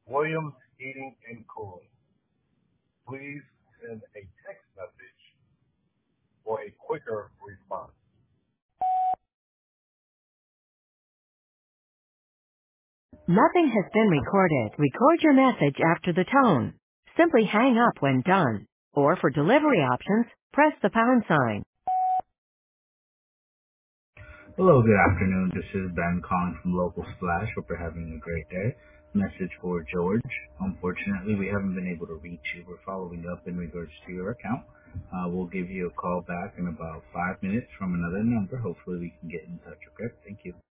Williams Heating and Cooling. Please send a text message for a quicker response. Nothing has been recorded. Record your message after the tone. Simply hang up when done. Or for delivery options, press the pound sign. Hello, good afternoon. This is Ben calling from Local Splash. Hope you're having a great day. Message for George. Unfortunately, we haven't been able to reach you. We're following up in regards to your account. We'll give you a call back in about 5 minutes from another number. Hopefully we can get in touch, okay? Thank you.